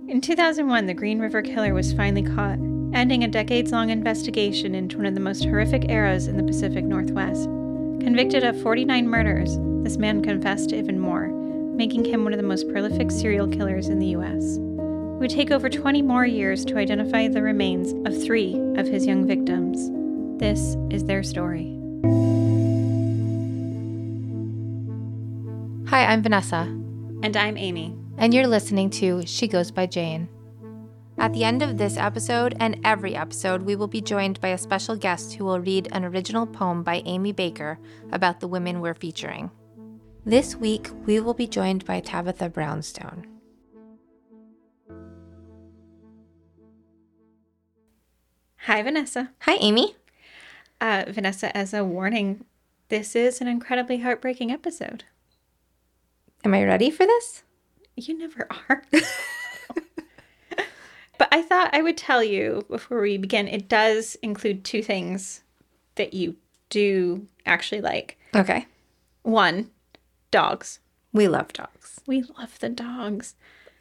In 2001, the Green River Killer was finally caught, ending a decades-long investigation into one of the most horrific eras in the Pacific Northwest. Convicted of 49 murders, this man confessed to even more, making him one of the most prolific serial killers in the U.S. It would take over 20 more years to identify the remains of 3 of his young victims. This is their story. Hi, I'm Vanessa. And I'm Amy. And you're listening to She Goes by Jane. At the end of this episode and every episode, we will be joined by a special guest who will read an original poem by Amy Baker about the women we're featuring. This week, we will be joined by Tabitha Brownstone. Hi, Vanessa. Hi, Amy. Vanessa, as a warning, this is an incredibly heartbreaking episode. Am I ready for this? You never are. But I thought I would tell you before we begin, it does include 2 things that you do actually like. Okay. 1, dogs. We love dogs. We love the dogs.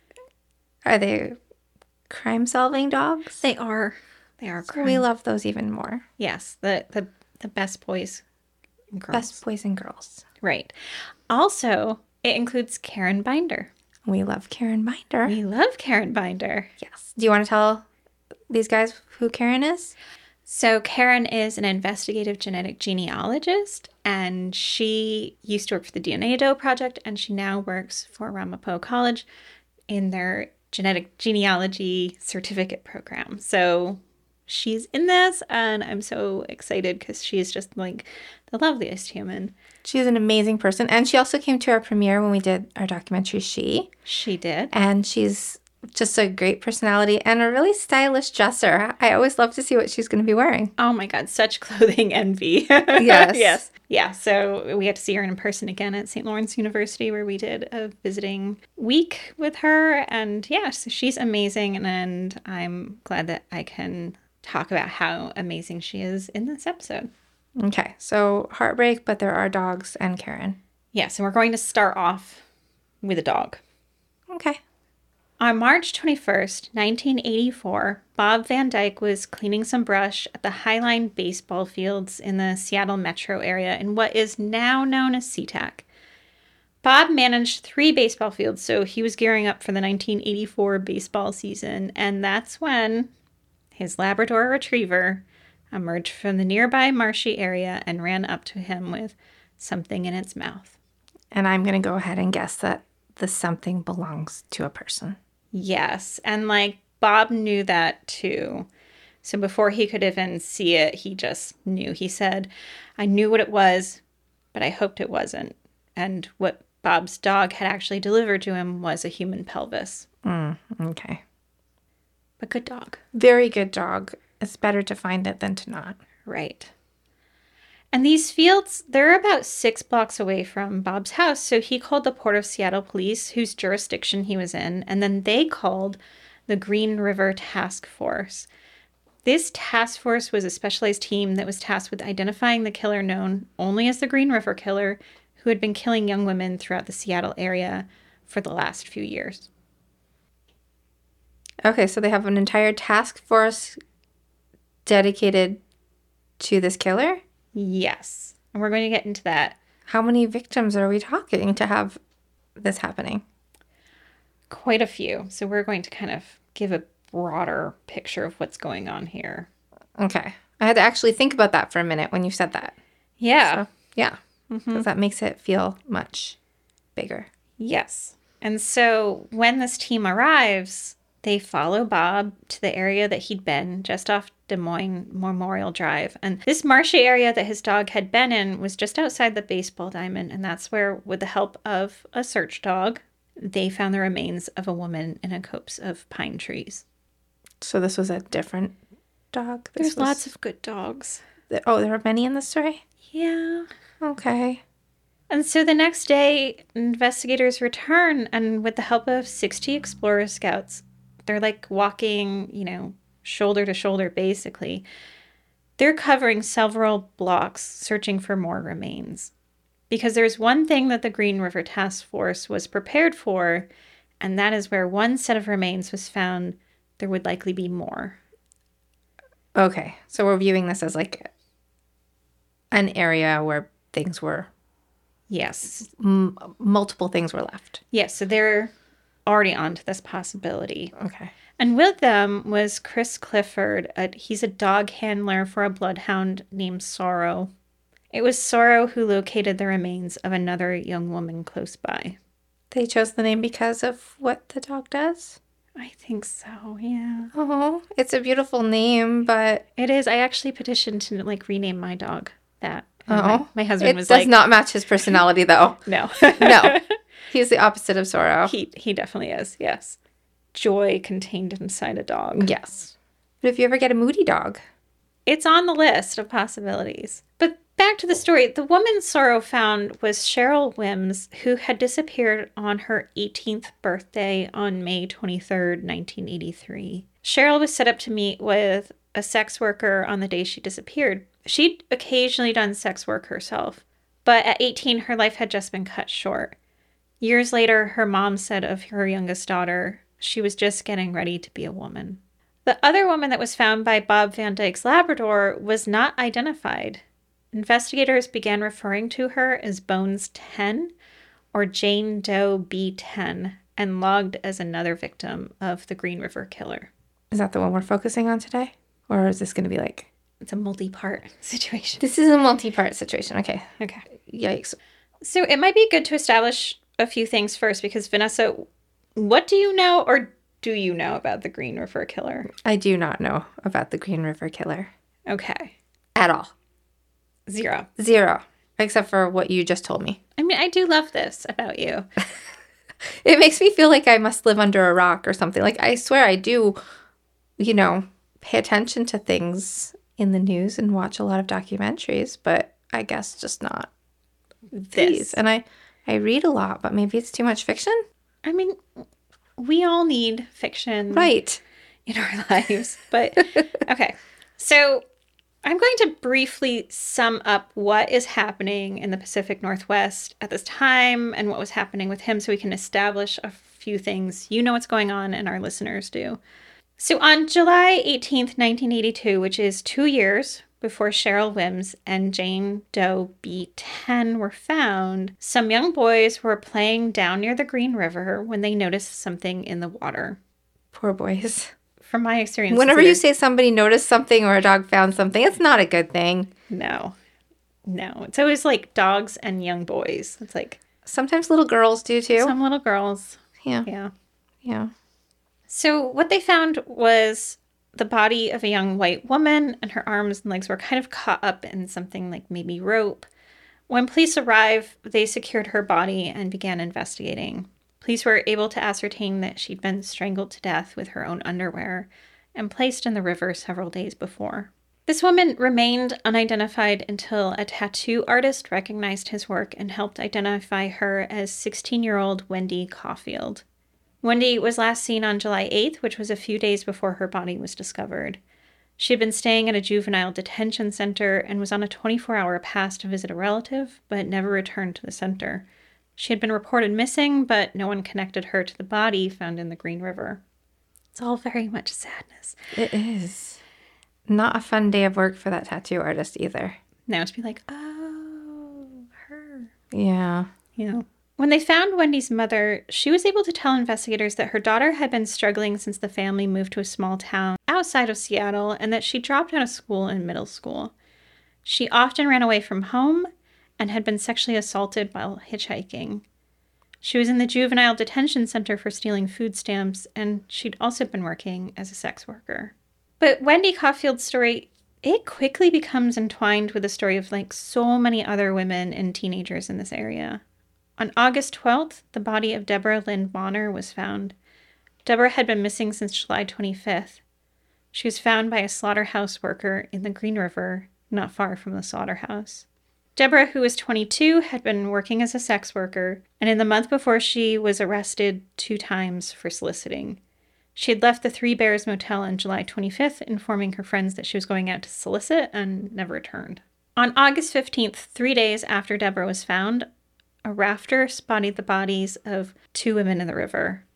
Are they crime-solving dogs? They are. They are crime. We love those even more. Yes, the best boys and girls. Best boys and girls. Right. Also, it includes Karen Binder. We love Karen Binder. We love Karen Binder. Yes. Do you want to tell these guys who Karen is? So Karen is an investigative genetic genealogist, and she used to work for the DNA Doe Project, and she now works for Ramapo College in their genetic genealogy certificate program. So she's in this, and I'm so excited because she's just like the loveliest human. She's an amazing person. And she also came to our premiere when we did our documentary, She. She did. And she's just a great personality and a really stylish dresser. I always love to see what she's going to be wearing. Oh my God, such clothing envy. Yes. Yes. Yeah, so we had to see her in person again at St. Lawrence University where we did a visiting week with her. And yeah, so she's amazing. And I'm glad that I can talk about how amazing she is in this episode. Okay, so heartbreak, but there are dogs and Karen. Yes, and we're going to start off with a dog. Okay. On March 21st, 1984, Bob Van Dyke was cleaning some brush at the Highline baseball fields in the Seattle metro area in what is now known as SeaTac. Bob managed 3 baseball fields, so he was gearing up for the 1984 baseball season, and that's when his Labrador Retriever emerged from the nearby marshy area and ran up to him with something in its mouth. And I'm going to go ahead and guess that the something belongs to a person. Yes, and Bob knew that too. So before he could even see it, he just knew. He said, "I knew what it was, but I hoped it wasn't." And what Bob's dog had actually delivered to him was a human pelvis. Okay. But good dog. Very good dog. It's better to find it than to not. Right. And these fields, they're about 6 blocks away from Bob's house. So he called the Port of Seattle Police, whose jurisdiction he was in, and then they called the Green River Task Force. This task force was a specialized team that was tasked with identifying the killer known only as the Green River Killer, who had been killing young women throughout the Seattle area for the last few years. Okay, so they have an entire task force dedicated to this killer? Yes. And we're going to get into that. How many victims are we talking to have this happening? Quite a few. So we're going to kind of give a broader picture of what's going on here. Okay. I had to actually think about that for a minute when you said that. Yeah. So, yeah. Because that makes it feel much bigger. Yes. And so when this team arrives, they follow Bob to the area that he'd been, just off Des Moines Memorial Drive. And this marshy area that his dog had been in was just outside the baseball diamond. And that's where, with the help of a search dog, they found the remains of a woman in a copse of pine trees. So this was a different dog? There's lots of good dogs. Oh, there are many in the story? Yeah. Okay. And so the next day, investigators return, and with the help of 60 Explorer Scouts, they're walking, shoulder to shoulder, basically. They're covering several blocks searching for more remains. Because there's one thing that the Green River Task Force was prepared for, and that is where one set of remains was found. There would likely be more. Okay, so we're viewing this as like an area where things were... Yes. Multiple things were left. Yes, so they're already on to this possibility. Okay. And with them was Chris Clifford. He's a dog handler for a bloodhound named Sorrow. It was Sorrow who located the remains of another young woman close by. They chose the name because of what the dog does? I think so, yeah. Oh, it's a beautiful name, but... It is. I actually petitioned to, like, rename my dog that. Oh. My husband was like... It like... does not match his personality, though. No. No. He's the opposite of Sorrow. He definitely is, yes. Joy contained inside a dog. Yes. But if you ever get a moody dog... It's on the list of possibilities. But back to the story. The woman Sorrow found was Cheryl Wims, who had disappeared on her 18th birthday on May 23rd, 1983. Cheryl was set up to meet with a sex worker on the day she disappeared. She'd occasionally done sex work herself, but at 18, her life had just been cut short. Years later, her mom said of her youngest daughter, she was just getting ready to be a woman. The other woman that was found by Bob Van Dyke's Labrador was not identified. Investigators began referring to her as Bones 10 or Jane Doe B10 and logged as another victim of the Green River Killer. Is that the one we're focusing on today? Or is this going to be like... It's a multi-part situation. This is a multi-part situation. Okay. Okay. Yikes. So it might be good to establish a few things first because, Vanessa, what do you know or do you know about the Green River Killer? I do not know about the Green River Killer. Okay. At all. Zero. Except for what you just told me. I mean, I do love this about you. It makes me feel like I must live under a rock or something. Like, I swear I do, pay attention to things in the news and watch a lot of documentaries, but I guess just not these. And I read a lot, but maybe it's too much fiction? I mean, we all need fiction. Right. In our lives. But, okay. So I'm going to briefly sum up what is happening in the Pacific Northwest at this time and what was happening with him so we can establish a few things. You know what's going on and our listeners do. So on July 18th, 1982, which is 2 years before Cheryl Wims and Jane Doe B10 were found, some young boys were playing down near the Green River when they noticed something in the water. Poor boys. From my experience. Whenever you say somebody noticed something or a dog found something, it's not a good thing. No. It's always like dogs and young boys. It's like... Sometimes little girls do too. Some little girls. Yeah. So what they found was the body of a young white woman, and her arms and legs were kind of caught up in something like maybe rope. When police arrived, they secured her body and began investigating. Police were able to ascertain that she'd been strangled to death with her own underwear and placed in the river several days before. This woman remained unidentified until a tattoo artist recognized his work and helped identify her as 16-year-old Wendy Caulfield. Wendy was last seen on July 8th, which was a few days before her body was discovered. She had been staying at a juvenile detention center and was on a 24-hour pass to visit a relative, but never returned to the center. She had been reported missing, but no one connected her to the body found in the Green River. It's all very much sadness. It is. Not a fun day of work for that tattoo artist either. Now to be like, oh, her. Yeah. When they found Wendy's mother, she was able to tell investigators that her daughter had been struggling since the family moved to a small town outside of Seattle and that she dropped out of school in middle school. She often ran away from home and had been sexually assaulted while hitchhiking. She was in the juvenile detention center for stealing food stamps, and she'd also been working as a sex worker. But Wendy Caulfield's story, it quickly becomes entwined with the story of like so many other women and teenagers in this area. On August 12th, the body of Deborah Lynn Bonner was found. Deborah had been missing since July 25th. She was found by a slaughterhouse worker in the Green River, not far from the slaughterhouse. Deborah, who was 22, had been working as a sex worker, and in the month before she was arrested 2 times for soliciting. She had left the Three Bears Motel on July 25th, informing her friends that she was going out to solicit and never returned. On August 15th, 3 days after Deborah was found, a rafter spotted the bodies of 2 women in the river.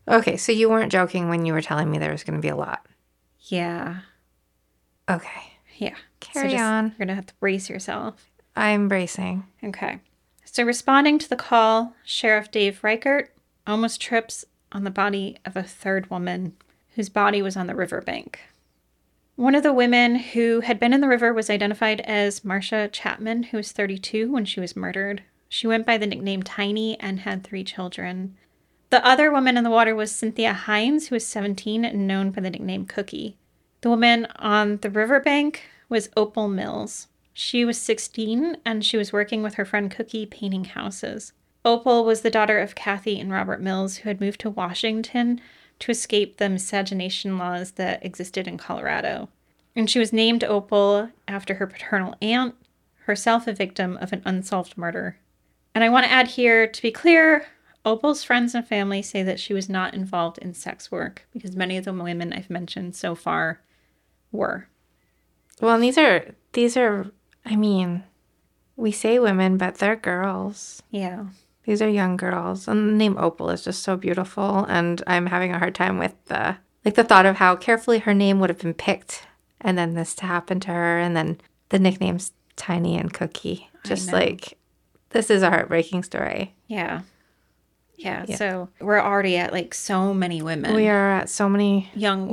Okay, so you weren't joking when you were telling me there was going to be a lot. Yeah. Okay. Yeah. Carry on. You're going to have to brace yourself. I'm bracing. Okay. So responding to the call, Sheriff Dave Reichert almost trips on the body of a third woman whose body was on the riverbank. One of the women who had been in the river was identified as Marcia Chapman, who was 32 when she was murdered. She went by the nickname Tiny and had 3 children. The other woman in the water was Cynthia Hines, who was 17 and known by the nickname Cookie. The woman on the riverbank was Opal Mills. She was 16 and she was working with her friend Cookie painting houses. Opal was the daughter of Kathy and Robert Mills, who had moved to Washington to escape the miscegenation laws that existed in Colorado. And she was named Opal after her paternal aunt, herself a victim of an unsolved murder. And I want to add here, to be clear, Opal's friends and family say that she was not involved in sex work because many of the women I've mentioned so far were. Well, these are, I mean, we say women, but they're girls. Yeah. These are young girls. And the name Opal is just so beautiful. And I'm having a hard time with the thought of how carefully her name would have been picked. And then this to happen to her. And then the nicknames Tiny and Cookie. Just like, this is a heartbreaking story. Yeah. Yeah. So we're already at like so many women. We are at so many young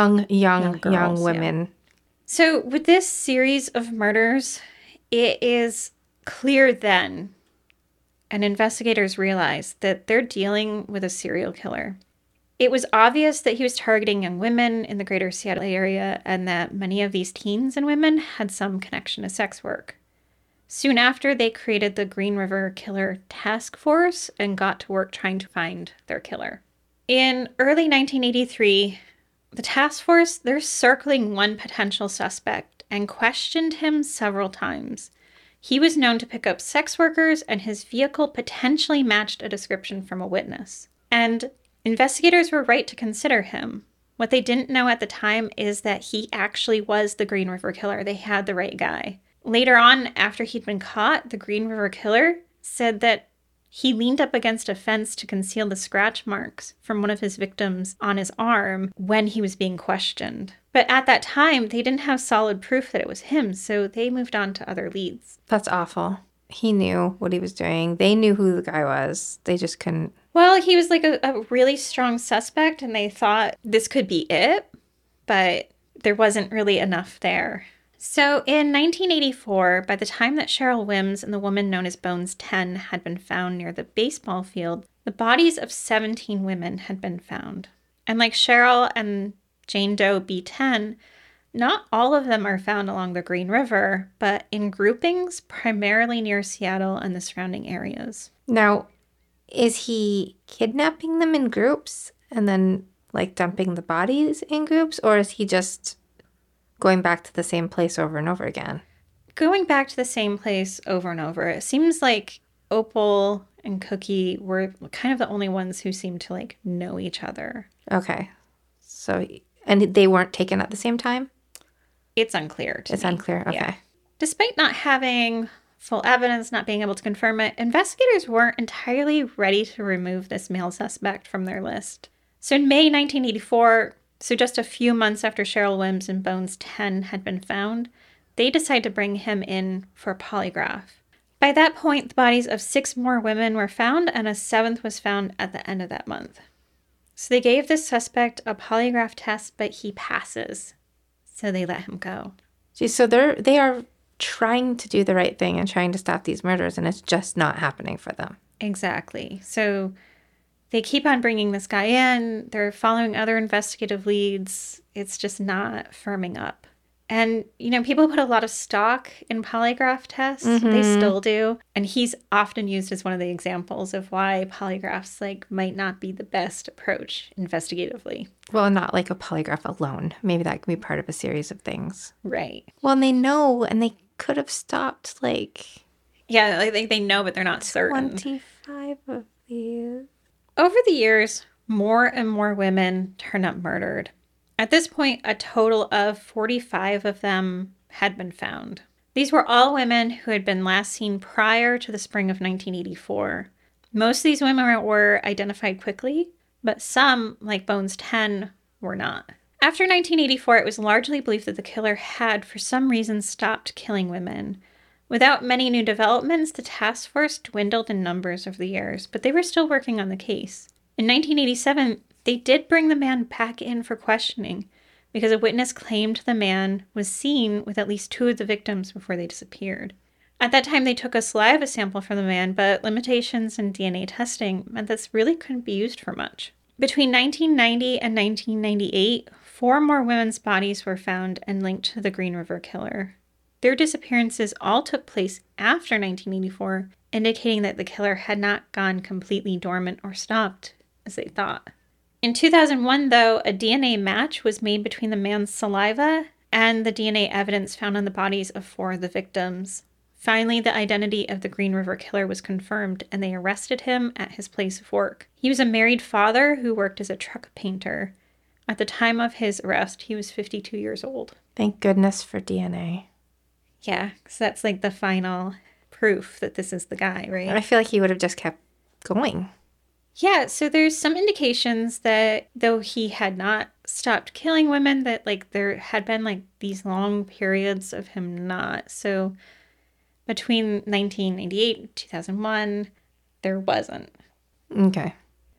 women. Yeah. So with this series of murders, it is clear then, and investigators realized that they're dealing with a serial killer. It was obvious that he was targeting young women in the greater Seattle area and that many of these teens and women had some connection to sex work. Soon after, they created the Green River Killer Task Force and got to work trying to find their killer. In early 1983, the task force, they're circling one potential suspect and questioned him several times. He was known to pick up sex workers, and his vehicle potentially matched a description from a witness. And investigators were right to consider him. What they didn't know at the time is that he actually was the Green River Killer. They had the right guy. Later on, after he'd been caught, the Green River Killer said that he leaned up against a fence to conceal the scratch marks from one of his victims on his arm when he was being questioned. But at that time, they didn't have solid proof that it was him, so they moved on to other leads. That's awful. He knew what he was doing. They knew who the guy was. They just couldn't. Well, he was like a really strong suspect, and they thought this could be it, but there wasn't really enough there. So in 1984, by the time that Cheryl Wims and the woman known as Bones 10 had been found near the baseball field, the bodies of 17 women had been found. And like Cheryl and Jane Doe B10, not all of them are found along the Green River, but in groupings primarily near Seattle and the surrounding areas. Now, is he kidnapping them in groups and then like dumping the bodies in groups, or is he just going back to the same place over and over again? Going back to the same place over and over. It seems like Opal and Cookie were kind of the only ones who seemed to like know each other. Okay. So, and they weren't taken at the same time? It's unclear to me. It's unclear. Okay. Yeah. Despite not having full evidence, not being able to confirm it, investigators weren't entirely ready to remove this male suspect from their list. So in May 1984, so just a few months after Cheryl Wims and Bones 10 had been found, they decided to bring him in for a polygraph. By that point, the bodies of 6 more women were found, and a 7th was found at the end of that month. So they gave this suspect a polygraph test, but he passes. So they let him go. Gee, so they are trying to do the right thing and trying to stop these murders, and it's just not happening for them. Exactly. So they keep on bringing this guy in. They're following other investigative leads. It's just not firming up. And, you know, people put a lot of stock in polygraph tests. Mm-hmm. They still do. And he's often used as one of the examples of why polygraphs, like, might not be the best approach investigatively. Well, not like a polygraph alone. Maybe that can be part of a series of things. Right. Well, and they know, and they could have stopped, like... Yeah, like they know, but they're not certain. 25 of these. Over the years, more and more women turn up murdered. At this point, a total of 45 of them had been found. These were all women who had been last seen prior to the spring of 1984. Most of these women were identified quickly. but some, like Bones 10, were not. After 1984, it was largely believed that the killer had, for some reason, stopped killing women. Without many new developments, the task force dwindled in numbers over the years, but they were still working on the case. In 1987, they did bring the man back in for questioning because a witness claimed the man was seen with at least 2 of the victims before they disappeared. At that time, they took a saliva sample from the man, but limitations in DNA testing meant this really couldn't be used for much. Between 1990 and 1998, 4 more women's bodies were found and linked to the Green River Killer. Their disappearances all took place after 1984, indicating that the killer had not gone completely dormant or stopped, as they thought. In 2001, though, a DNA match was made between the man's saliva and the DNA evidence found on the bodies of 4 of the victims. Finally, the identity of the Green River Killer was confirmed, and they arrested him at his place of work. He was a married father who worked as a truck painter. At the time of his arrest, he was 52 years old. Thank goodness for DNA. Yeah, because that's like the final proof that this is the guy, right? I feel like he would have just kept going. Yeah, so there's some indications that though he had not stopped killing women, that like there had been like these long periods of him not. So between 1998 and 2001, there wasn't. Okay.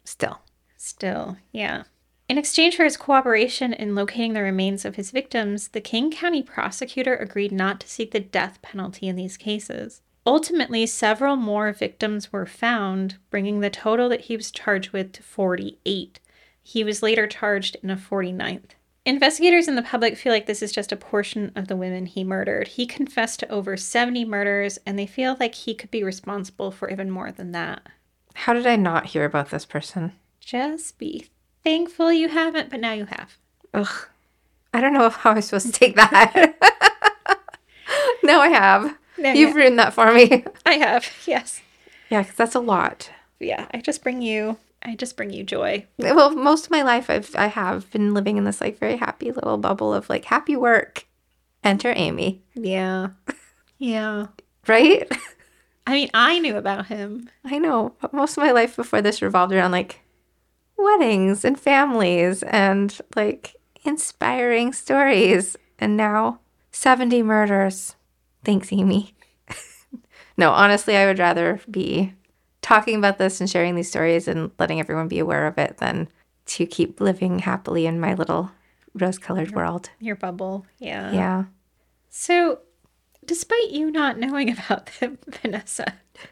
Still, yeah. In exchange for his cooperation in locating the remains of his victims, the King County prosecutor agreed not to seek the death penalty in these cases. Ultimately, several more victims were found, bringing the total that he was charged with to 48. He was later charged in a 49th. Investigators and the public feel like this is just a portion of the women he murdered. He confessed to over 70 murders, and they feel like he could be responsible for even more than that. How did I not hear about this person? Just be thankful you haven't, but now you have. Ugh. I don't know how I'm supposed to take that. No, I have. No, You've ruined that for me. I have, yes. Yeah, because that's a lot. Yeah, I just bring you joy. Well, most of my life I have been living in this like very happy little bubble of like happy work. Enter Amy. Yeah. Yeah. Right? I mean, I knew about him. I know. But most of my life before this revolved around like weddings and families and like inspiring stories. And now 70 murders. Thanks, Amy. No, honestly, I would rather be talking about this and sharing these stories and letting everyone be aware of it than to keep living happily in my little rose-colored world. Your bubble, yeah. Yeah. So, despite you not knowing about them, Vanessa,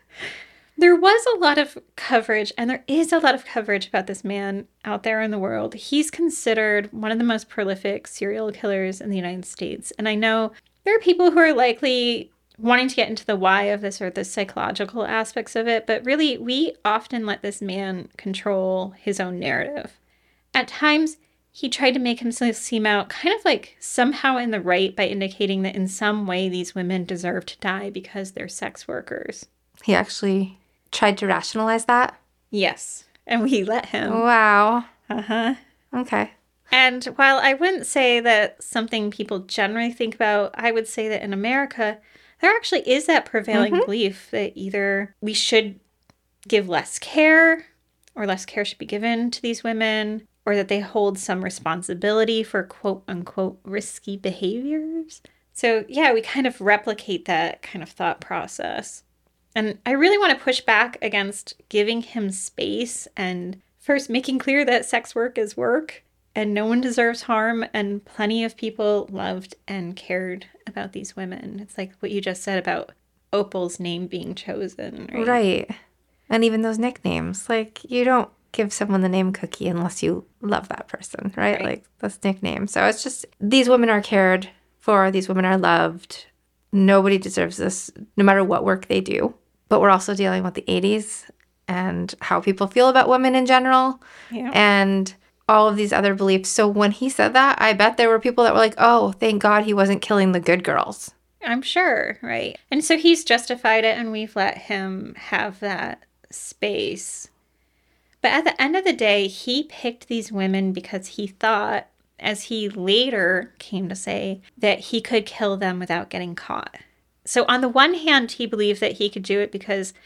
there was a lot of coverage, and there is a lot of coverage about this man out there in the world. He's considered one of the most prolific serial killers in the United States. And I know there are people who are likely wanting to get into the why of this or the psychological aspects of it, but really, we often let this man control his own narrative. At times, he tried to make himself seem out kind of like somehow in the right by indicating that in some way these women deserve to die because they're sex workers. He actually tried to rationalize that? Yes, and we let him. Wow. Uh-huh. Okay. And while I wouldn't say that something people generally think about, I would say that in America, there actually is that prevailing belief that either we should give less care or less care should be given to these women, or that they hold some responsibility for quote-unquote risky behaviors. So yeah, we kind of replicate that kind of thought process. And I really want to push back against giving him space and first making clear that sex work is work and no one deserves harm, and plenty of people loved and cared about these women. It's like what you just said about Opal's name being chosen, right? Right. And even those nicknames. Like, you don't give someone the name Cookie unless you love that person, right? Like, that's nickname. So it's just, these women are cared for. These women are loved. Nobody deserves this, no matter what work they do. But we're also dealing with the 80s and how people feel about women in general. Yeah. And all of these other beliefs. So when he said that, I bet there were people that were like, oh, thank God he wasn't killing the good girls. I'm sure, right? And so he's justified it, and we've let him have that space. But at the end of the day, he picked these women because he thought, as he later came to say, that he could kill them without getting caught. So on the one hand, he believed that he could do it because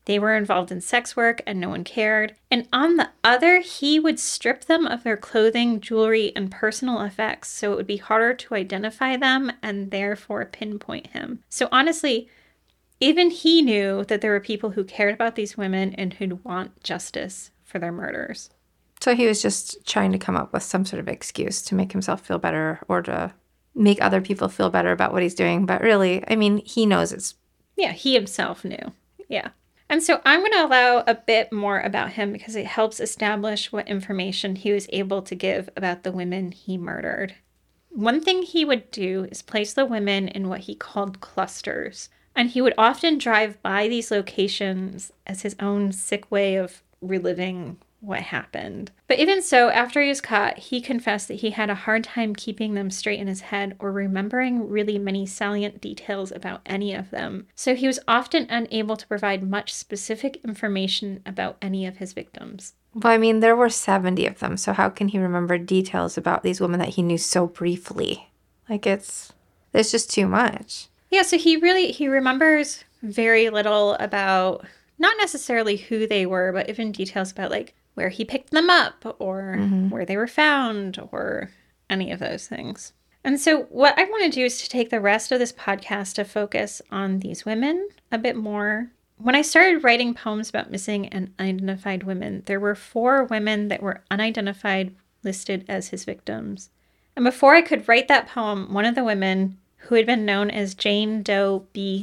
they were involved in sex work and no one cared. And on the other, he would strip them of their clothing, jewelry, and personal effects so it would be harder to identify them and therefore pinpoint him. So honestly, even he knew that there were people who cared about these women and who'd want justice for their murders. So he was just trying to come up with some sort of excuse to make himself feel better or to make other people feel better about what he's doing. But really, I mean, he knows it's... Yeah, he himself knew. Yeah. And so I'm going to allow a bit more about him because it helps establish what information he was able to give about the women he murdered. One thing he would do is place the women in what he called clusters. And he would often drive by these locations as his own sick way of reliving what happened. But even so, after he was caught, he confessed that he had a hard time keeping them straight in his head or remembering really many salient details about any of them. So he was often unable to provide much specific information about any of his victims. Well, I mean, there were 70 of them, so how can he remember details about these women that he knew so briefly? Like, it's just too much. Yeah, so he remembers very little about, not necessarily who they were, but even details about, like, where he picked them up or where they were found or any of those things. And so what I want to do is to take the rest of this podcast to focus on these women a bit more. When I started writing poems about missing and unidentified women, there were 4 women that were unidentified listed as his victims. And before I could write that poem, one of the women, who had been known as Jane Doe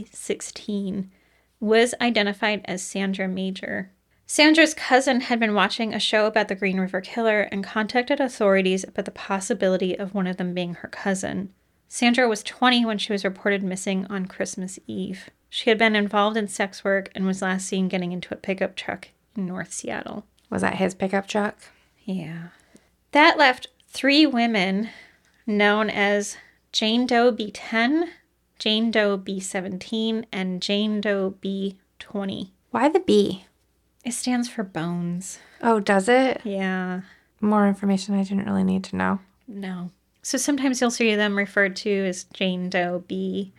B16, was identified as Sandra Major. Sandra's cousin had been watching a show about the Green River Killer and contacted authorities about the possibility of one of them being her cousin. Sandra was 20 when she was reported missing on Christmas Eve. She had been involved in sex work and was last seen getting into a pickup truck in North Seattle. Was that his pickup truck? Yeah. That left 3 women known as Jane Doe B10, Jane Doe B17, and Jane Doe B20. Why the B? It stands for bones. Oh, does it? Yeah. More information I didn't really need to know. No. So sometimes you'll see them referred to as Jane Doe B,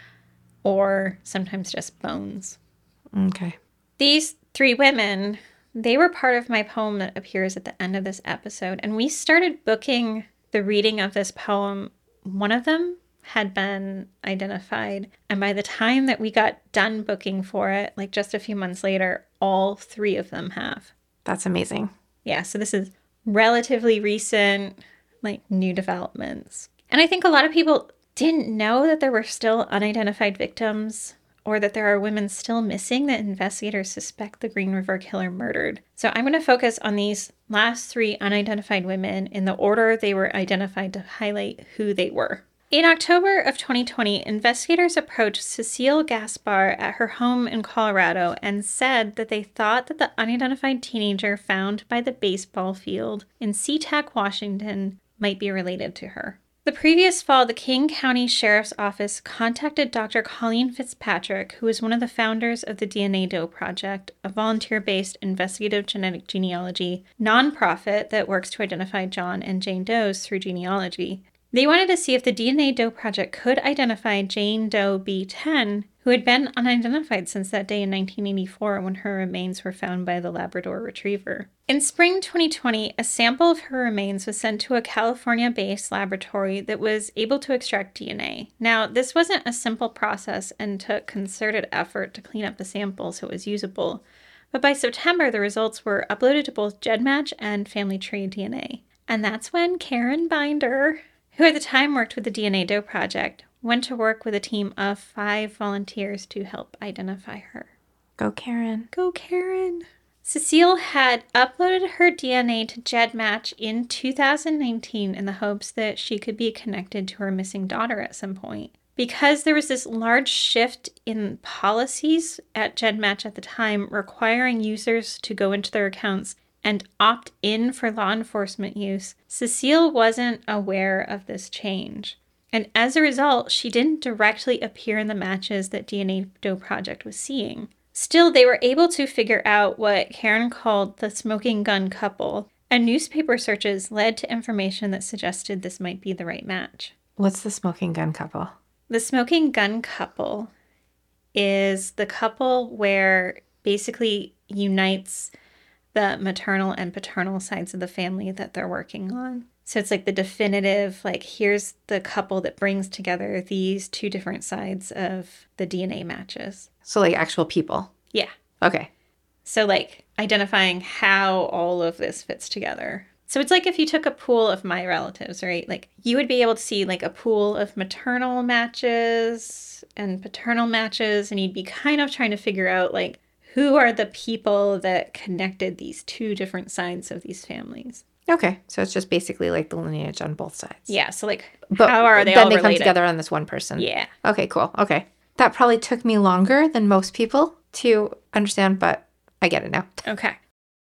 or sometimes just bones. Okay. These 3 women, they were part of my poem that appears at the end of this episode, and we started booking the reading of this poem. One of them had been identified, and by the time that we got done booking for it, like just a few months later, all 3 of them have. That's amazing. Yeah, so this is relatively recent, like new developments. And I think a lot of people didn't know that there were still unidentified victims or that there are women still missing that investigators suspect the Green River Killer murdered. So I'm going to focus on these last 3 unidentified women in the order they were identified to highlight who they were. In October of 2020, investigators approached Cecile Gaspar at her home in Colorado and said that they thought that the unidentified teenager found by the baseball field in SeaTac, Washington, might be related to her. The previous fall, the King County Sheriff's Office contacted Dr. Colleen Fitzpatrick, who is one of the founders of the DNA Doe Project, a volunteer-based investigative genetic genealogy nonprofit that works to identify John and Jane Does through genealogy. They wanted to see if the DNA Doe Project could identify Jane Doe B10, who had been unidentified since that day in 1984 when her remains were found by the Labrador Retriever. In spring 2020, a sample of her remains was sent to a California-based laboratory that was able to extract DNA. Now, this wasn't a simple process and took concerted effort to clean up the sample so it was usable. But by September, the results were uploaded to both GEDmatch and Family Tree DNA. And that's when Karen Binder, who at the time worked with the DNA Doe Project, went to work with a team of 5 volunteers to help identify her. Go Karen. Go Karen. Cecile had uploaded her DNA to GEDmatch in 2019 in the hopes that she could be connected to her missing daughter at some point. Because there was this large shift in policies at GEDmatch at the time requiring users to go into their accounts and opt in for law enforcement use, Cecile wasn't aware of this change. And as a result, she didn't directly appear in the matches that DNA Doe Project was seeing. Still, they were able to figure out what Karen called the smoking gun couple, and newspaper searches led to information that suggested this might be the right match. What's the smoking gun couple? The smoking gun couple is the couple where basically unites the maternal and paternal sides of the family that they're working on. So it's like the definitive, like, here's the couple that brings together these two different sides of the DNA matches. So like actual people. Yeah. Okay. So like identifying how all of this fits together. So it's like if you took a pool of my relatives, right? Like you would be able to see like a pool of maternal matches and paternal matches, and you'd be kind of trying to figure out like who are the people that connected these two different sides of these families. Okay. So it's just basically like the lineage on both sides. Yeah. So like But how are they then all they related? come together on this one person. Yeah. Okay, cool. Okay. That probably took me longer than most people to understand, but I get it now. Okay.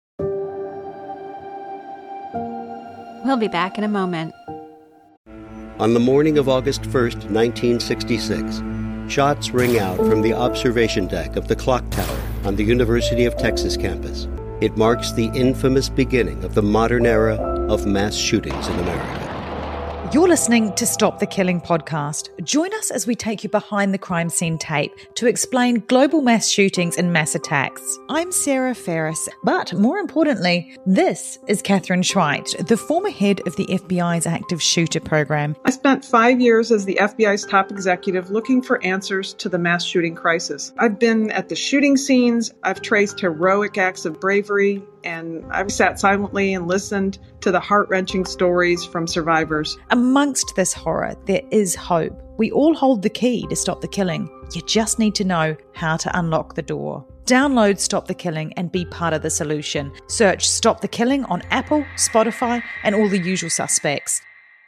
We'll be back in a moment. On the morning of August 1st, 1966, shots ring out from the observation deck of the clock tower on the University of Texas campus. It marks the infamous beginning of the modern era of mass shootings in America. You're listening to Stop the Killing podcast. Join us as we take you behind the crime scene tape to explain global mass shootings and mass attacks. I'm Sarah Ferris, but more importantly, this is Catherine Schweit, the former head of the FBI's active shooter program. I spent 5 years as the FBI's top executive looking for answers to the mass shooting crisis. I've been at the shooting scenes, I've traced heroic acts of bravery, and I've sat silently and listened to the heart-wrenching stories from survivors. Amongst this horror, there is hope. We all hold the key to stop the killing. You just need to know how to unlock the door. Download Stop the Killing and be part of the solution. Search Stop the Killing on Apple, Spotify, and all the usual suspects.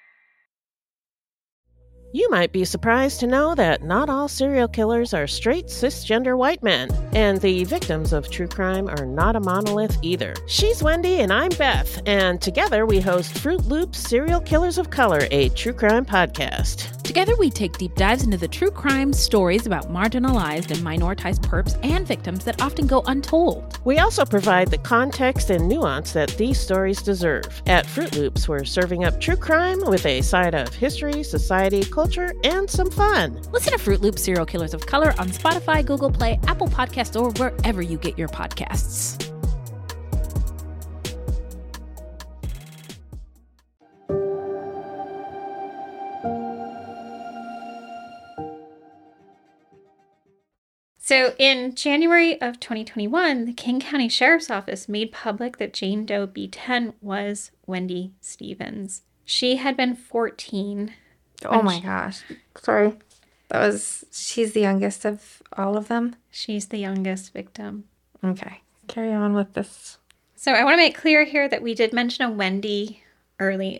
You might be surprised to know that not all serial killers are straight cisgender white men, and the victims of true crime are not a monolith either. She's Wendy and I'm Beth, and together we host Fruit Loops Serial Killers of Color, a true crime podcast. Together we take deep dives into the true crime stories about marginalized and minoritized perps and victims that often go untold. We also provide the context and nuance that these stories deserve. At Fruit Loops, we're serving up true crime with a side of history, society, culture, and some fun. Listen to Fruit Loop Serial Killers of Color on Spotify, Google Play, Apple Podcasts, or wherever you get your podcasts. So in January of 2021, the King County Sheriff's Office made public that Jane Doe B10 was Wendy Stevens. She had been 14. Oh my gosh. Sorry. She's the youngest of all of them? She's the youngest victim. Okay. Carry on with this. So I want to make clear here that we did mention a Wendy earlier.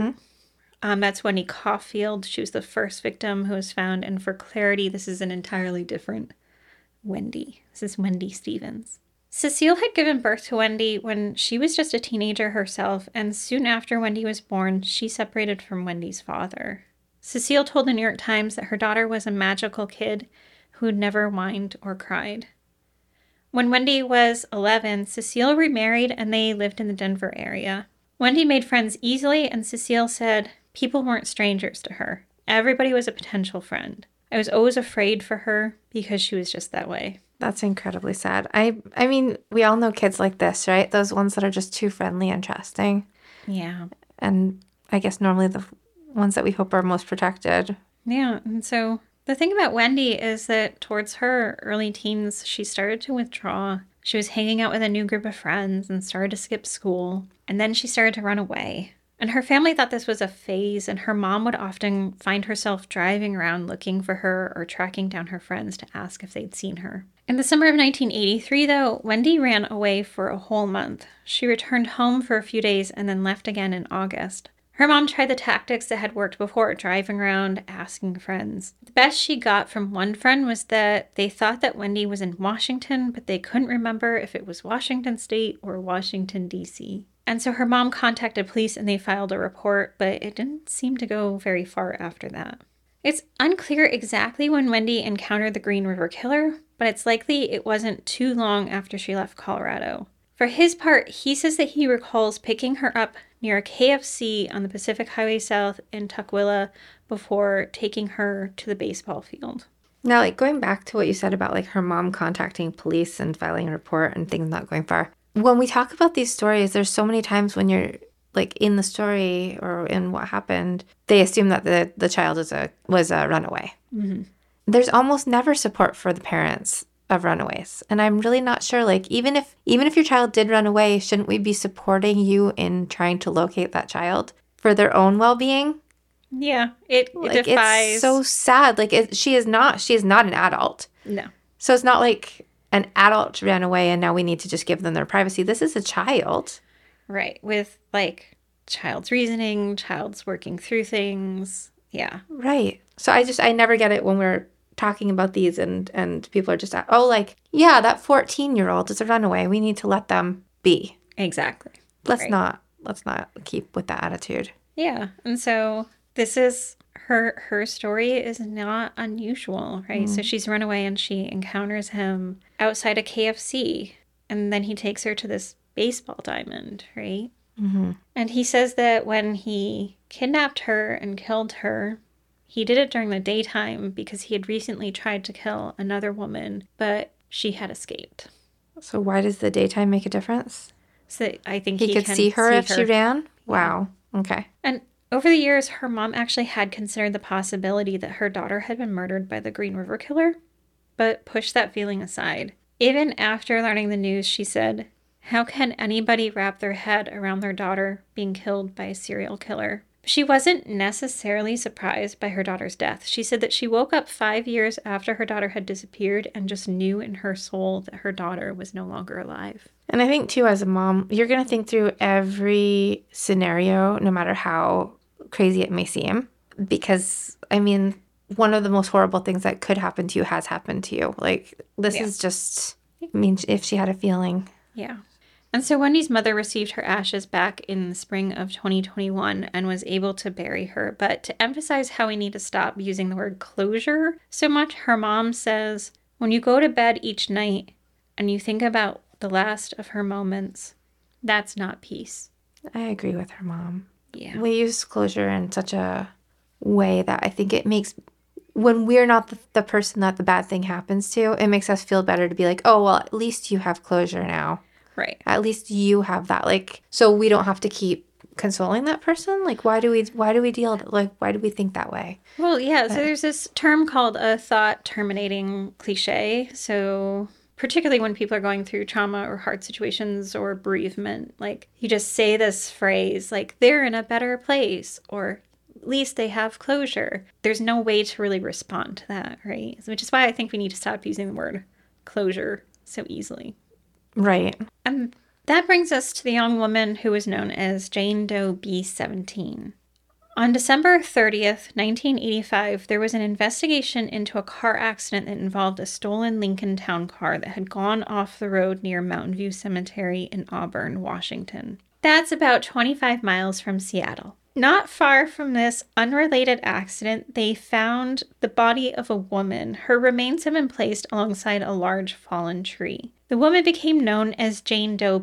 Mm-hmm. That's Wendy Caulfield. She was the first victim who was found. And for clarity, this is an entirely different Wendy. This is Wendy Stevens. Cecile had given birth to Wendy when she was just a teenager herself, and soon after Wendy was born, she separated from Wendy's father. Cecile told the New York Times that her daughter was a magical kid who never whined or cried. When Wendy was 11, Cecile remarried and they lived in the Denver area. Wendy made friends easily, and Cecile said people weren't strangers to her. Everybody was a potential friend. I was always afraid for her because she was just that way. That's incredibly sad. I mean, we all know kids like this, right? Those ones that are just too friendly and trusting. Yeah. And I guess normally the ones that we hope are most protected. Yeah, and so the thing about Wendy is that towards her early teens, she started to withdraw. She was hanging out with a new group of friends and started to skip school. And then she started to run away. And her family thought this was a phase, and her mom would often find herself driving around looking for her or tracking down her friends to ask if they'd seen her. In the summer of 1983, though, Wendy ran away for a whole month. She returned home for a few days and then left again in August. Her mom tried the tactics that had worked before, driving around, asking friends. The best she got from one friend was that they thought that Wendy was in Washington, but they couldn't remember if it was Washington State or Washington, D.C. And so her mom contacted police and they filed a report, but it didn't seem to go very far after that. It's unclear exactly when Wendy encountered the Green River Killer, but it's likely it wasn't too long after she left Colorado. For his part, he says that he recalls picking her up near a KFC on the Pacific Highway South in Tukwila before taking her to the baseball field. Now, like, going back to what you said about, like, her mom contacting police and filing a report and things not going far. When we talk about these stories, there's so many times when you're, like, in the story or in what happened, they assume that the child was a runaway. Mm-hmm. There's almost never support for the parents of runaways. And I'm really not sure, like, even if your child did run away, shouldn't we be supporting you in trying to locate that child for their own well-being? Yeah, it like, defies. It's so sad. Like, she is not an adult. No. So it's not like an adult ran away and now we need to just give them their privacy. This is a child. Right. With, like, child's reasoning, child's working through things. Yeah. Right. So I never get it when we're talking about these and people are just, oh, like, yeah, that 14-year-old is a runaway. We need to let them be. Exactly. Let's not keep with that attitude. Yeah. And so this is her story is not unusual, right? So she's run away and she encounters him outside a KFC, and then he takes her to this baseball diamond, right? Mm-hmm. And he says that when he kidnapped her and killed her, he did it during the daytime because he had recently tried to kill another woman, but she had escaped. So why does the daytime make a difference? So I think he could see her if she ran? Wow. Yeah. Okay. And over the years, her mom actually had considered the possibility that her daughter had been murdered by the Green River Killer, but pushed that feeling aside. Even after learning the news, she said, "How can anybody wrap their head around their daughter being killed by a serial killer?" She wasn't necessarily surprised by her daughter's death. She said that she woke up 5 years after her daughter had disappeared and just knew in her soul that her daughter was no longer alive. And I think, too, as a mom, you're going to think through every scenario, no matter how crazy it may seem. Because, I mean, one of the most horrible things that could happen to you has happened to you. Like, this is just, I mean, if she had a feeling. Yeah. And so Wendy's mother received her ashes back in the spring of 2021 and was able to bury her. But to emphasize how we need to stop using the word closure so much, her mom says, when you go to bed each night and you think about the last of her moments, that's not peace. I agree with her mom. Yeah. We use closure in such a way that I think it makes, when we're not the person that the bad thing happens to, it makes us feel better to be like, oh, well, at least you have closure now. Right. At least you have that. Like, so we don't have to keep consoling that person. Like, why do we deal, like, why do we think that way? Well, yeah. So there's this term called a thought terminating cliche. So particularly when people are going through trauma or hard situations or bereavement, like, you just say this phrase, like, they're in a better place, or at least they have closure. There's no way to really respond to that, right? Which is why I think we need to stop using the word closure so easily. Right. And that brings us to the young woman who was known as Jane Doe B-17. On December 30th, 1985, there was an investigation into a car accident that involved a stolen Lincoln Town car that had gone off the road near Mountain View Cemetery in Auburn, Washington. That's about 25 miles from Seattle. Not far from this unrelated accident, they found the body of a woman. Her remains have been placed alongside a large fallen tree. The woman became known as Jane Doe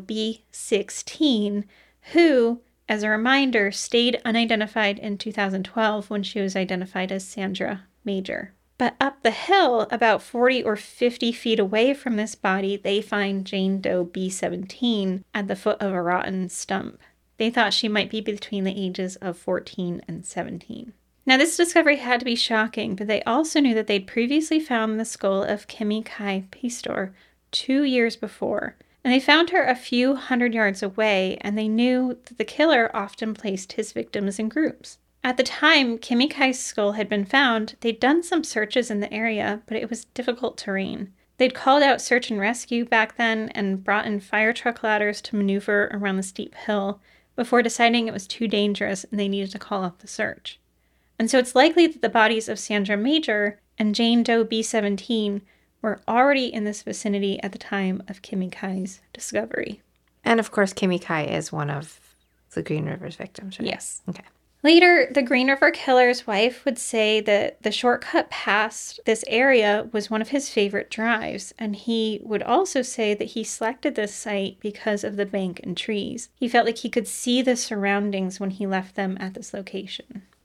B-16, who, as a reminder, stayed unidentified in 2012 when she was identified as Sandra Major. But up the hill, about 40 or 50 feet away from this body, they find Jane Doe B-17 at the foot of a rotten stump. They thought she might be between the ages of 14 and 17. Now, this discovery had to be shocking, but they also knew that they'd previously found the skull of Kimmy Kai Pastor 2 years before. And they found her a few hundred yards away, and they knew that the killer often placed his victims in groups. At the time Kimmy Kai's skull had been found, they'd done some searches in the area, but it was difficult terrain. They'd called out search and rescue back then and brought in fire truck ladders to maneuver around the steep hill before deciding it was too dangerous and they needed to call off the search. And so it's likely that the bodies of Sandra Major and Jane Doe B-17 were already in this vicinity at the time of Kimmy Kai's discovery. And of course, Kimmy Kai is one of the Green River's victims, right? Yes. Okay. Later, the Green River Killer's wife would say that the shortcut past this area was one of his favorite drives, and he would also say that he selected this site because of the bank and trees. He felt like he could see the surroundings when he left them at this location.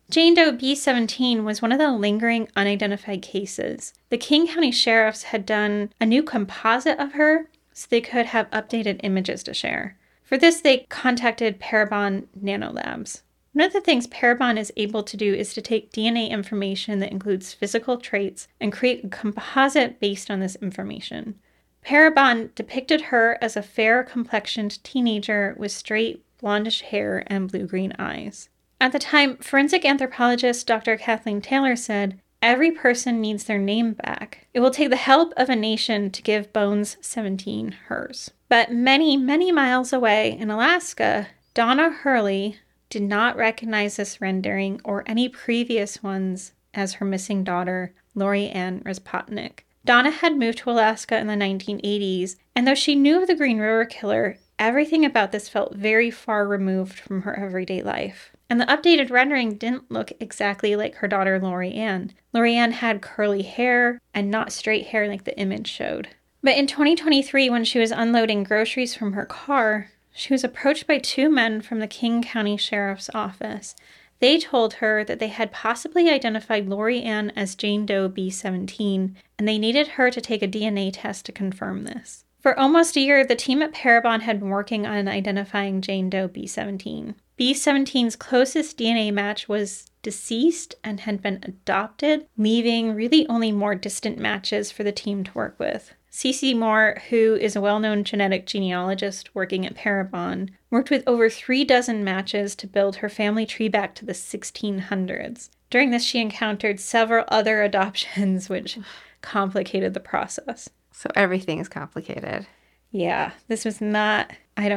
Jane Doe B-17 was one of the lingering unidentified cases. The King County Sheriffs had done a new composite of her so they could have updated images to share. For this, they contacted Parabon Nanolabs. One of the things Parabon is able to do is to take DNA information that includes physical traits and create a composite based on this information. Parabon depicted her as a fair-complexioned teenager with straight, blondish hair and blue-green eyes. At the time, forensic anthropologist Dr. Kathleen Taylor said, "Every person needs their name back. It will take the help of a nation to give Bones 17 hers." But many, many miles away in Alaska, Donna Hurley did not recognize this rendering or any previous ones as her missing daughter, Lori Ann Respotnik. Donna had moved to Alaska in the 1980s, and though she knew of the Green River Killer, everything about this felt very far removed from her everyday life. And the updated rendering didn't look exactly like her daughter Lori Ann. Lori Ann had curly hair and not straight hair like the image showed. But in 2023, when she was unloading groceries from her car, she was approached by two men from the King County Sheriff's Office. They told her that they had possibly identified Lori Ann as Jane Doe B-17, and they needed her to take a DNA test to confirm this. For almost a year, the team at Parabon had been working on identifying Jane Doe B-17. B-17's closest DNA match was deceased and had been adopted, leaving really only more distant matches for the team to work with. Cece Moore, who is a well-known genetic genealogist working at Parabon, worked with over 36 matches to build her family tree back to the 1600s. During this, she encountered several other adoptions, which complicated the process. So everything is complicated. Yeah, this was not,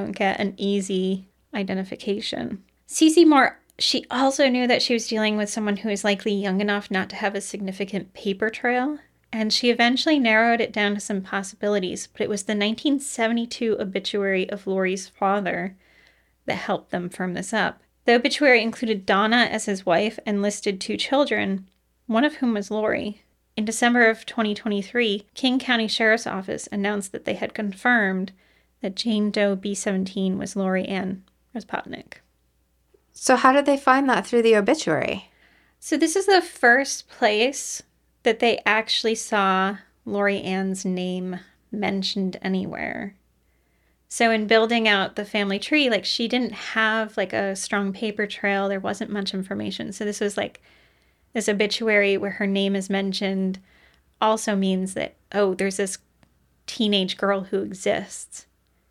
an easy identification. Cece Moore, she also knew that she was dealing with someone who is likely young enough not to have a significant paper trail, and she eventually narrowed it down to some possibilities, but it was the 1972 obituary of Lori's father that helped them firm this up. The obituary included Donna as his wife and listed 2 children, one of whom was Lori. In December of 2023, King County Sheriff's Office announced that they had confirmed that Jane Doe B-17 was Lori Ann Respotnik. So how did they find that through the obituary? So this is the first place that they actually saw Lori Ann's name mentioned anywhere. So in building out the family tree, she didn't have a strong paper trail. There wasn't much information. So this was this obituary where her name is mentioned also means that, there's this teenage girl who exists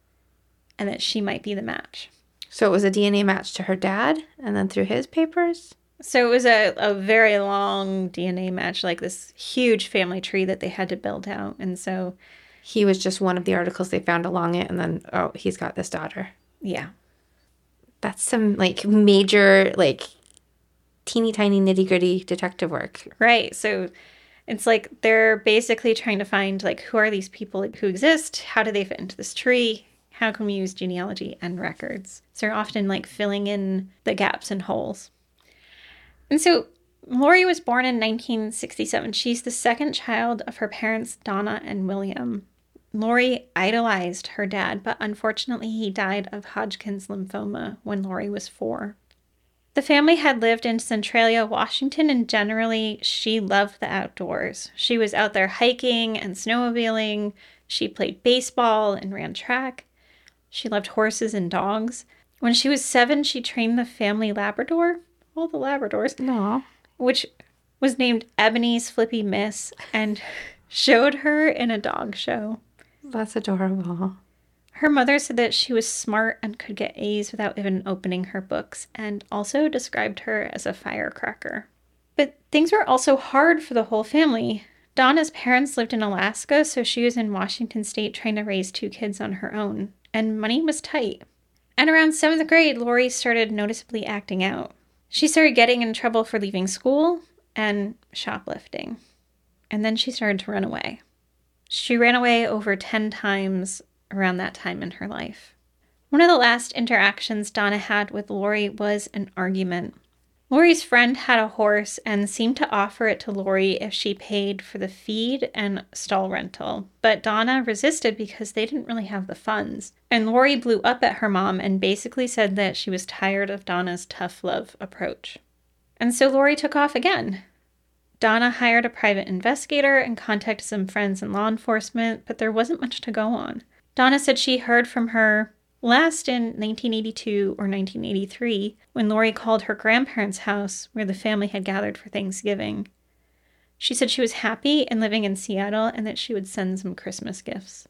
and that she might be the match. So it was a DNA match to her dad and then through his papers? So it was a very long DNA match, this huge family tree that they had to build out. And so he was just one of the articles they found along it, and then, he's got this daughter. Yeah. That's some, major, teeny tiny nitty gritty detective work. Right. So it's they're basically trying to find, who are these people who exist? How do they fit into this tree? How can we use genealogy and records? So they're often, filling in the gaps and holes. And so Lori was born in 1967. She's the second child of her parents, Donna and William. Lori idolized her dad, but unfortunately he died of Hodgkin's lymphoma when Lori was 4. The family had lived in Centralia, Washington, and generally she loved the outdoors. She was out there hiking and snowmobiling. She played baseball and ran track. She loved horses and dogs. When she was 7, she trained the family Labrador, all the Labradors, which was named Ebony's Flippy Miss, and showed her in a dog show. That's adorable. Her mother said that she was smart and could get A's without even opening her books, and also described her as a firecracker. But things were also hard for the whole family. Donna's parents lived in Alaska, so she was in Washington State trying to raise 2 kids on her own, and money was tight. And around 7th grade, Lori started noticeably acting out. She started getting in trouble for leaving school and shoplifting. And then she started to run away. She ran away over 10 times around that time in her life. One of the last interactions Donna had with Lori was an argument. Lori's friend had a horse and seemed to offer it to Lori if she paid for the feed and stall rental. But Donna resisted because they didn't really have the funds. And Lori blew up at her mom and basically said that she was tired of Donna's tough love approach. And so Lori took off again. Donna hired a private investigator and contacted some friends in law enforcement, but there wasn't much to go on. Donna said she heard from her last in 1982 or 1983 when Lori called her grandparents' house where the family had gathered for Thanksgiving. She said she was happy and living in Seattle and that she would send some Christmas gifts.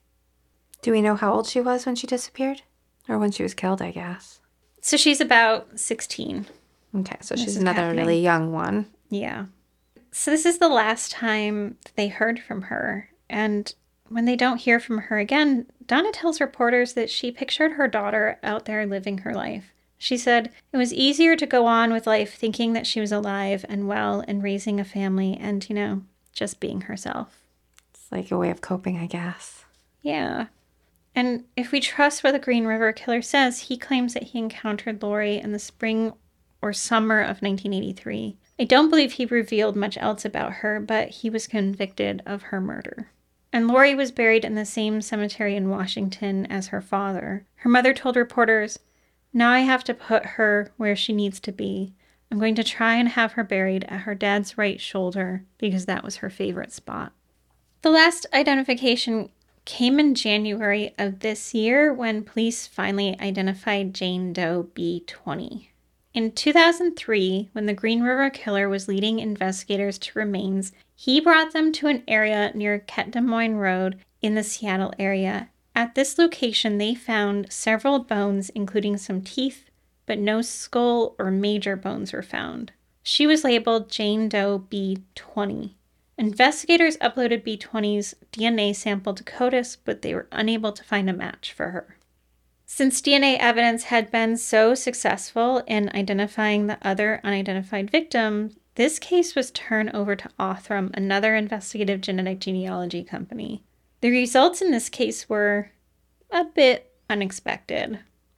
Do we know how old she was when she disappeared? Or when she was killed, I guess. So she's about 16. Okay, so she's another really young one. Yeah. So this is the last time that they heard from her. And when they don't hear from her again, Donna tells reporters that she pictured her daughter out there living her life. She said it was easier to go on with life thinking that she was alive and well and raising a family and, just being herself. It's like a way of coping, I guess. Yeah. And if we trust what the Green River Killer says, he claims that he encountered Lori in the spring or summer of 1983. I don't believe he revealed much else about her, but he was convicted of her murder. And Lori was buried in the same cemetery in Washington as her father. Her mother told reporters, "Now I have to put her where she needs to be. I'm going to try and have her buried at her dad's right shoulder because that was her favorite spot." The last identification came in January of this year when police finally identified Jane Doe B20. In 2003, when the Green River Killer was leading investigators to remains, he brought them to an area near Ket Des Moines Road in the Seattle area. At this location, they found several bones, including some teeth, but no skull or major bones were found. She was labeled Jane Doe B20. Investigators uploaded B20's DNA sample to CODIS, but they were unable to find a match for her. Since DNA evidence had been so successful in identifying the other unidentified victim, this case was turned over to Othram, another investigative genetic genealogy company. The results in this case were a bit unexpected.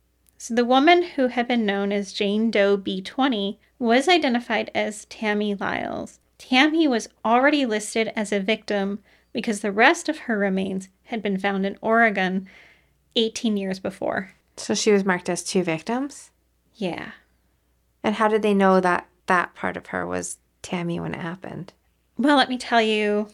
So the woman who had been known as Jane Doe B20 was identified as Tammy Lyles. Tammy was already listed as a victim because the rest of her remains had been found in Oregon 18 years before. So she was marked as 2 victims? Yeah. And how did they know that that part of her was Tammy when it happened? Well, let me tell you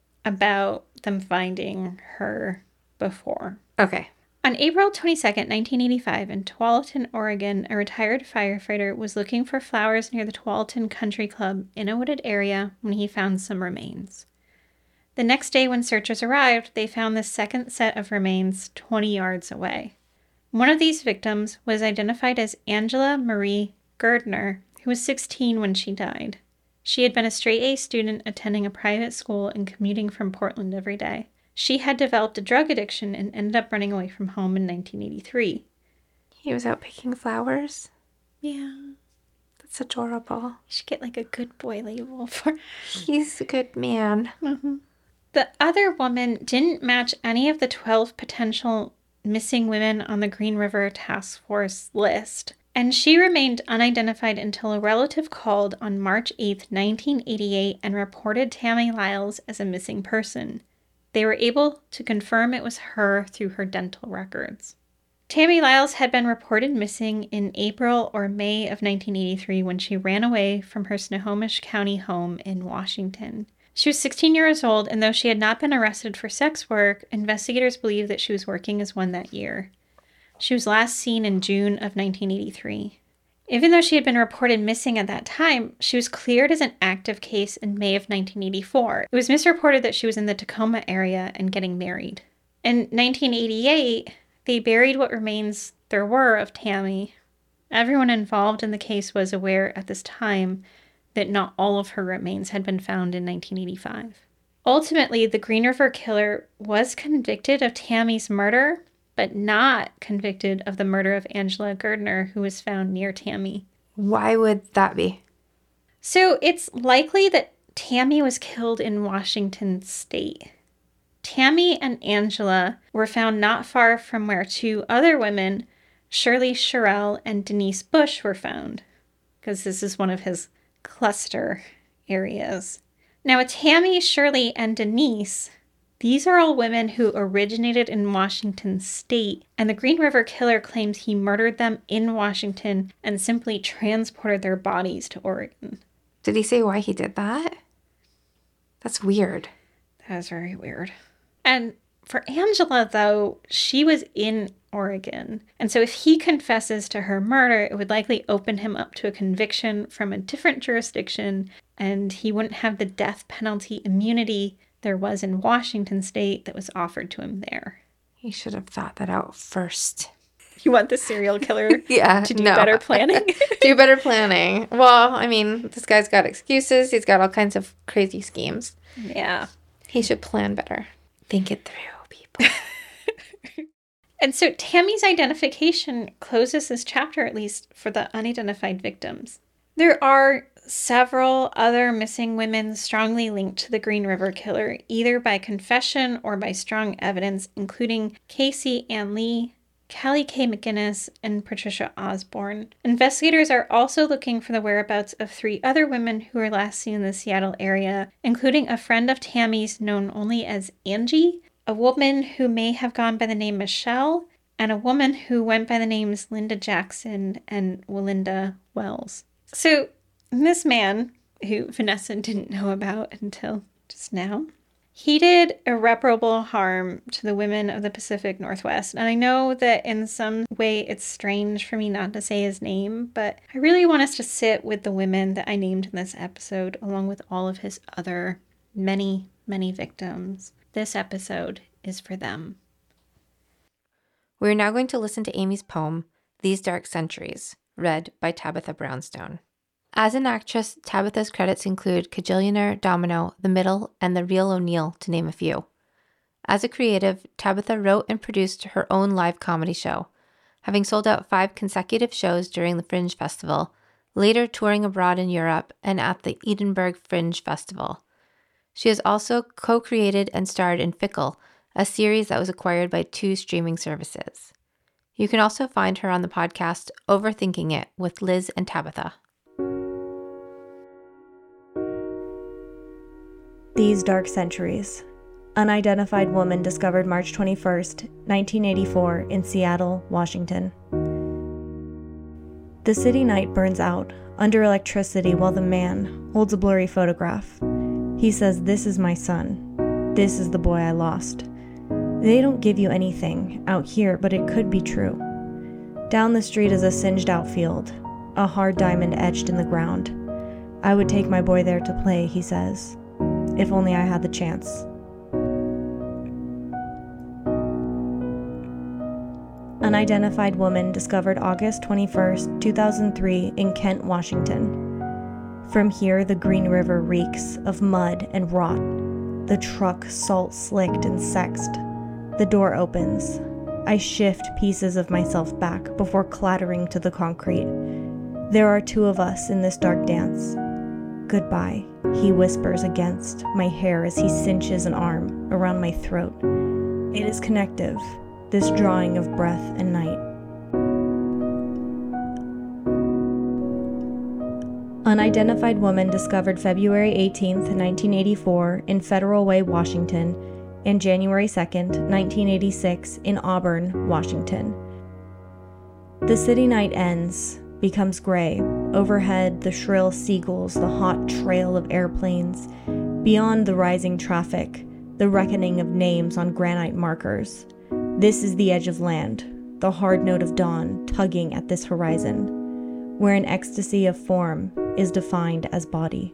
about them finding her before. Okay. On April 22nd, 1985, in Tualatin, Oregon, a retired firefighter was looking for flowers near the Tualatin Country Club in a wooded area when he found some remains. The next day when searchers arrived, they found the second set of remains 20 yards away. One of these victims was identified as Angela Marie Girdner, who was 16 when she died. She had been a straight-A student attending a private school and commuting from Portland every day. She had developed a drug addiction and ended up running away from home in 1983. He was out picking flowers? Yeah. That's adorable. You should get like a good boy label for... He's a good man. Mm-hmm. The other woman didn't match any of the 12 potential missing women on the Green River Task Force list, and she remained unidentified until a relative called on March 8, 1988, and reported Tammy Lyles as a missing person. They were able to confirm it was her through her dental records. Tammy Lyles had been reported missing in April or May of 1983 when she ran away from her Snohomish County home in Washington. She was 16 years old, and though she had not been arrested for sex work, investigators believe that she was working as one that year. She was last seen in June of 1983. Even though she had been reported missing at that time, she was cleared as an active case in May of 1984. It was misreported that she was in the Tacoma area and getting married. In 1988, they buried what remains there were of Tammy. Everyone involved in the case was aware at this time that not all of her remains had been found in 1985. Ultimately, the Green River Killer was convicted of Tammy's murder, but not convicted of the murder of Angela Girdner, who was found near Tammy. Why would that be? So it's likely that Tammy was killed in Washington state. Tammy and Angela were found not far from where 2 other women, Shirley Sherrill and Denise Bush, were found, because this is one of his cluster areas. Now, with Tammy, Shirley, and Denise, these are all women who originated in Washington state, and the Green River Killer claims he murdered them in Washington and simply transported their bodies to Oregon. Did he say why he did that? That's weird. That is very weird. And for Angela, though, she was in Oregon. And so if he confesses to her murder, it would likely open him up to a conviction from a different jurisdiction, and he wouldn't have the death penalty immunity there was in Washington state that was offered to him there. He should have thought that out first. You want the serial killer to do better planning? Do better planning. Well, I mean, this guy's got excuses. He's got all kinds of crazy schemes. Yeah. He should plan better. Think it through, people. And so Tammy's identification closes this chapter, at least for the unidentified victims. There are several other missing women strongly linked to the Green River Killer, either by confession or by strong evidence, including Casey Ann Lee, Callie K. McGinnis, and Patricia Osborne. Investigators are also looking for the whereabouts of 3 other women who were last seen in the Seattle area, including a friend of Tammy's known only as Angie, a woman who may have gone by the name Michelle, and a woman who went by the names Linda Jackson and Walinda Wells. So this man, who Vanessa didn't know about until just now, he did irreparable harm to the women of the Pacific Northwest. And I know that in some way it's strange for me not to say his name, but I really want us to sit with the women that I named in this episode, along with all of his other many, many victims. This episode is for them. We're now going to listen to Amy's poem, These Dark Centuries, read by Tabitha Brownstone. As an actress, Tabitha's credits include Kajillionaire, Domino, The Middle, and The Real O'Neill, to name a few. As a creative, Tabitha wrote and produced her own live comedy show, having sold out 5 consecutive shows during the Fringe Festival, later touring abroad in Europe and at the Edinburgh Fringe Festival. She has also co-created and starred in Fickle, a series that was acquired by 2 streaming services. You can also find her on the podcast Overthinking It with Liz and Tabitha. These Dark Centuries. Unidentified woman discovered March 21st, 1984 in Seattle, Washington. The city night burns out under electricity while the man holds a blurry photograph. He says, "This is my son. This is the boy I lost." They don't give you anything out here, but it could be true. Down the street is a singed outfield, a hard diamond etched in the ground. "I would take my boy there to play," he says. "If only I had the chance." Unidentified woman discovered August 21st, 2003 in Kent, Washington. From here, the Green River reeks of mud and rot. The truck salt-slicked and sexed. The door opens. I shift pieces of myself back before clattering to the concrete. There are 2 of us in this dark dance. "Goodbye," he whispers against my hair as he cinches an arm around my throat. It is connective, this drawing of breath and night. Unidentified woman discovered February 18th, 1984 in Federal Way, Washington, and January 2nd, 1986 in Auburn, Washington. The city night ends, becomes gray. Overhead, the shrill seagulls, the hot trail of airplanes. Beyond the rising traffic, the reckoning of names on granite markers. This is the edge of land, the hard note of dawn tugging at this horizon, where an ecstasy of form is defined as body.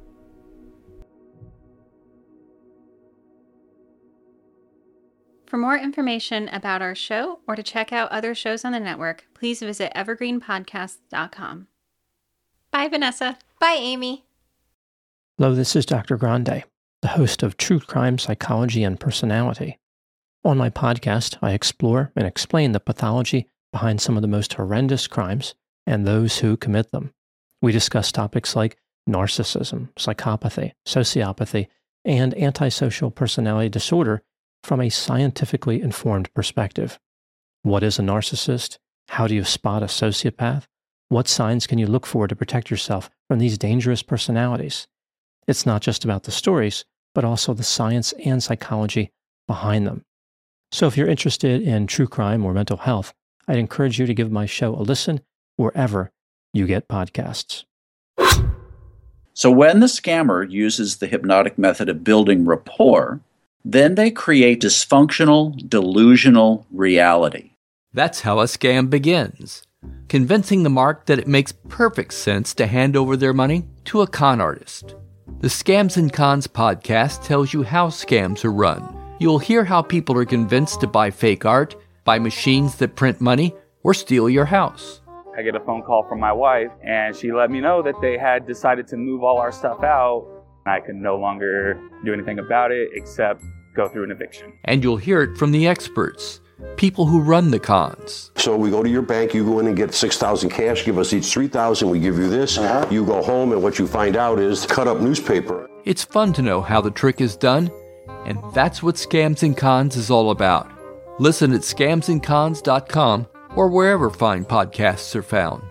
For more information about our show or to check out other shows on the network, please visit evergreenpodcasts.com. Bye, Vanessa. Bye, Amy. Hello, this is Dr. Grande, the host of True Crime Psychology and Personality. On my podcast, I explore and explain the pathology behind some of the most horrendous crimes and those who commit them. We discuss topics like narcissism, psychopathy, sociopathy, and antisocial personality disorder from a scientifically informed perspective. What is a narcissist? How do you spot a sociopath? What signs can you look for to protect yourself from these dangerous personalities? It's not just about the stories, but also the science and psychology behind them. So if you're interested in true crime or mental health, I'd encourage you to give my show a listen wherever you get podcasts. So when the scammer uses the hypnotic method of building rapport, then they create dysfunctional, delusional reality. That's how a scam begins, convincing the mark that it makes perfect sense to hand over their money to a con artist. The Scams and Cons podcast tells you how scams are run. You'll hear how people are convinced to buy fake art, buy machines that print money, or steal your house. I get a phone call from my wife, and she let me know that they had decided to move all our stuff out. I could no longer do anything about it except go through an eviction. And you'll hear it from the experts, people who run the cons. So we go to your bank, you go in and get $6,000 cash, give us each $3,000, we give you this. You go home, and what you find out is cut up newspaper. It's fun to know how the trick is done, and that's what Scams and Cons is all about. Listen at scamsandcons.com or wherever fine podcasts are found.